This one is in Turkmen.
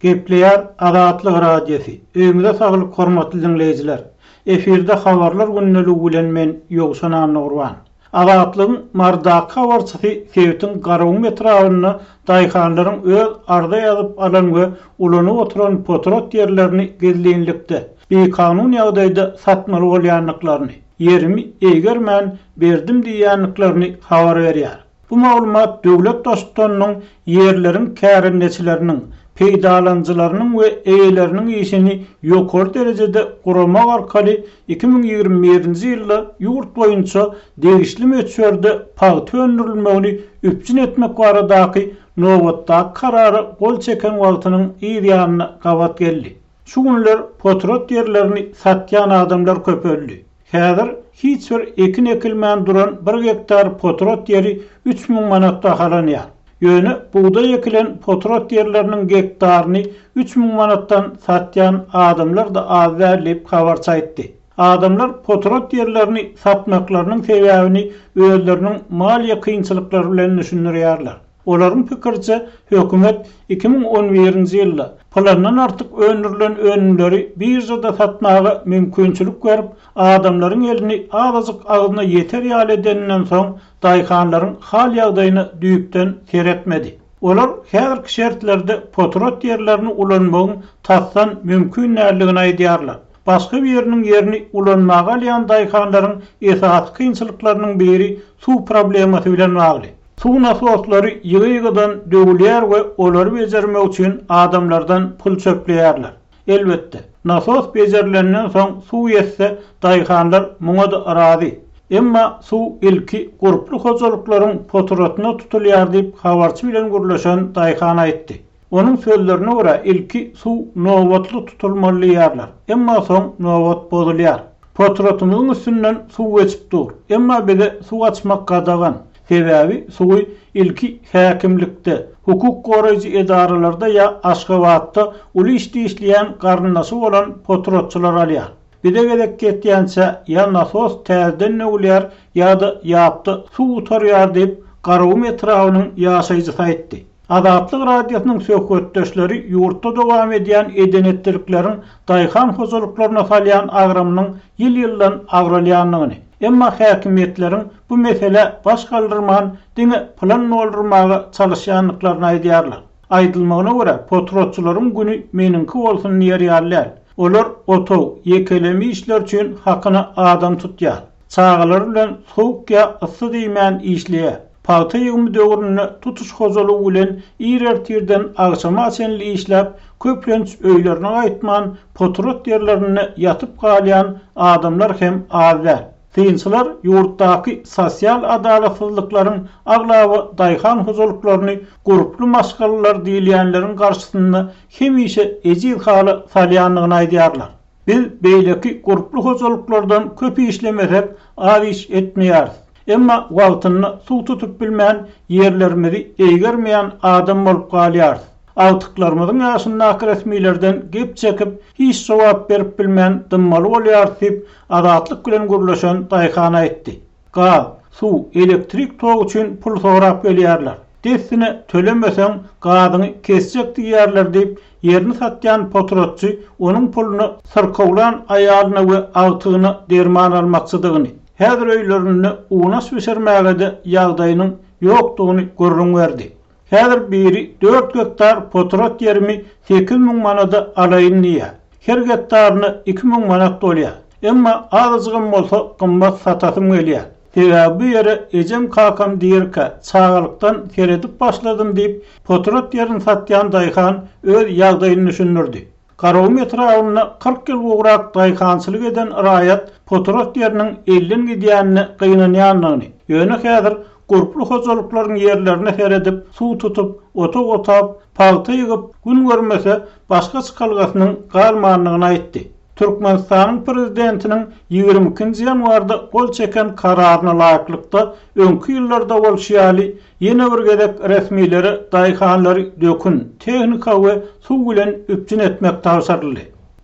Gepleýär Azatlyk radiosi. Öňüňizde saglyk hormatly dinleýijiler. Efirde habarlar günneligi bilen men Ýogşan Nurwan. Azatlygyň mardaky habarçysy Sewitiň garawyň etrawyny daýhanlaryň öz arda ýazyp alan we ulanyp oturan potrot ýerlerini gezleýinlikde bekanun ýagdaýda satmaly bolýanlyklaryny, yerimi egermän berdim diýýänliklaryny habar berýär. Bu maglumat döwlet dostlarynyň yerleriň kärindeçileriniň peýdalancılarynyň we eýeleriniň işini ýokary derejede guramak arkaly 2021-nji ýylda ýurt boýunça degişli möçberde paýty öndürilmegini üpçün etmek baradaky nowatda karary gol çeken wagtynyň ýerýanyna gawat geldi. Şu günler potrot ýerlerini satýan adamlar köpeldi. Häzir hiç bir ekin ekilmän duran 1 hektar potrot ýeri 3000 manatda halanýar. Ýöne buğday ekilen potrot ýerleriniň gektaryny 3000 manatdan satýan adamlar da az däp habar çaýtdy. Adamlar potrot ýerlerini satmaklarynyň sebäbini özleriniň maliýe kynçylyklary bilen düşünýärler. Olaryň pikirçe hökümet 2011-nji ýylda plandan artyk öndürilen önümleri birjada satmaga mümkinçilik berip, adamlaryň elini azyk agyna ýeter ýaly edenden soň daýhanlaryň hal ýagdaýyny düýpden seretmedi. Olar häzirki şertlerde potrot ýerlerini ulanmagyň tasdan mümkin näligini aýdýarlar. Başga bir ýeriniň ýerini ulanmaga alýan daýhanlaryň esas kynçylyklarynyň biri suw problemasy bilen bagly. Suw nasoslary ýygy-ýygydan döwülýär we olary bejermek üçin adamlardan pul çöpleýärler. Elbetde, nasos bejerilenden soň suw ýetse daýhanlar muňa da razy. Emma suw ilki guruply hojalyklaryň potrotyna tutulýar diýip habarçy bilen gürleşen daýhan aýtdy. Onuň sözlerine görä ilki suw nowatly tutulmaly ýerler. Emma soň nowat bozulýar. Potrotynyň üstünden suw geçip dur. Emma bize suw açmak gadagan. Sebäbi suwy ilki häkimlikde, hukuk goraýjy edaralarda ýa Aşgabatda uly işdi işleýän garnasy bolan potrotçular alýar. Bide gerek getýänçe ýa nasos täzeden näwler ýa-da ýapdy suw utarýar diýip garawy etrawynyň ýaşaýjy aýtdy. Azatlyk radiosynyň söhbetdeşleri ýurtda dowam edýän edenetdirlikleriň daýhan hojalyklaryna salýan agramynyň ýyl-ýyldan agralýanlygyny, emma häkimetleriň bu mesele baş galdyrman diňe plan oldurmaga çalışýanlyklaryny aýdýarlar. Aýdylmagyna görä potrotçularyň güni meniňki bolsun ýerýärler. Olar otow, yekelemi işler üçin hakyna adam tutýar. Çağalar bilen sowuk ýa ysy diýmän işleýär. Paýta ýygymy döwrüne tutuş hojalygy bilen ýerlerden agşama açenli işläp köplenç öýlerine aýtman potrot ýerlerine ýatyp galýan adamlar hem azlar. Kynçylar ýurtdaky sosial adalatsızlyklaryň aglawy daýhan hojalyklaryny guruply maşgalalar diýilýänleriň garşysynda hemişe ejil haly salýanlygyny aýdýarlar. Biz beýleki guruply hojalyklardan köp işlemesek az iş etmeýäris. Emma wagtyny suw tutup bilmän ýerlerimizi eýgermeýän adam bolup galýar. Awtyklarymyzyň ýaşyndaky resmilerden gep çekip hiç jogap berip bilmän dymmaly bolýar diýip azatlyk bilen gürleşen daýhan aýtdy. Gaz, suw, elektrik tog üçin pul sorap gelýärler. Desine tölemeseň gazyny kesjek diýýärler diýip ýerini satýan potrotçy onuň puluny syrkawlan aýalyna we awtygyna derman almakçydygyny, häzir öýlerini uňaş beşermäge ýagdaýynyň ýokdugyny görüň berdi. Häzir biri 4 hektar potrot ýerimi 8000 manada alaýyn diýär. Her hektaryny 2000 manat bolýar. Emma azygym bolsa gymmat satasym gelýär. Sebäbi bu ýere ejem kakam diýerke çağalykdan keredip başladym diýip potrot ýerini satýan daýhan öz ýagdaýyny düşünürdi. Garawy etrawyna 40 ýyl ugrak daýhançylyk eden raýat potrot ýeriniň elden gidýänini gynanýanlygyny, ýöne häzir guruply hojalyklaryň ýerlerine seredip, suw tutup, oto otap, paýta ýygyp, gün görmese başga çykalgasynyň galmanlygyny aýtdy. Türkmenistanyň prezidentiniň 22-nji ýanwarda gol çeken kararyna laýyklykda öňki ýyllarda bolşýaly ýene bir gezek resmileri daýhanlary dökün, tehnika we suw bilen üpçün etmek tawsarly.